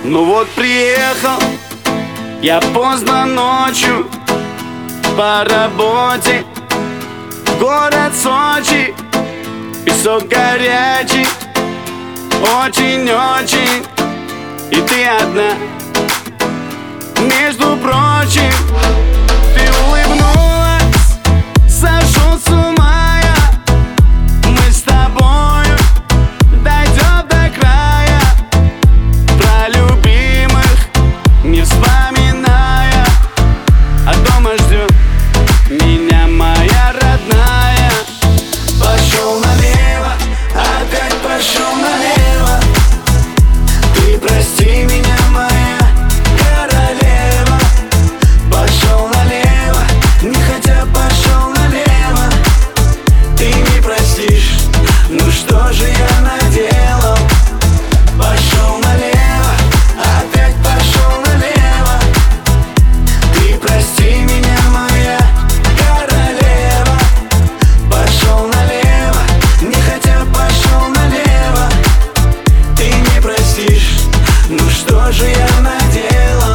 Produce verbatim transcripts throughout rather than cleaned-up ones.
Ну вот приехал я поздно ночью по работе в город Сочи. Песок горячий, очень-очень, и ты одна. Между прочим, ты улыбнулась, сошел с ума я. Мы с тобою дойдем до края, про любимых не вспоминая, а дома ждет меня моя родная. Пошел налево, опять пошел налево. Ты прости меня, моя королева. Пошел налево, не хотя пошел налево. Ты не простишь, ну что же я наделал? Пошел налево, опять пошел налево. Ты прости меня, моя королева. Пошел налево, не хотя пошел налево. Ты не простишь, ну что же я наделал?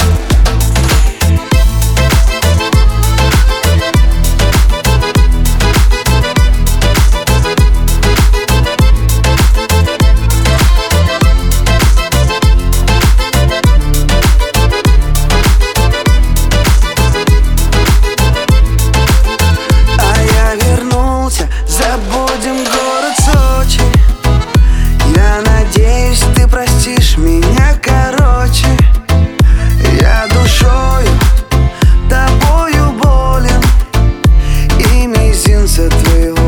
А я вернулся, забудем город Сочи. Я надеюсь, ты простишь меня, короче. Я душою, тобою болен, и мизинца твоего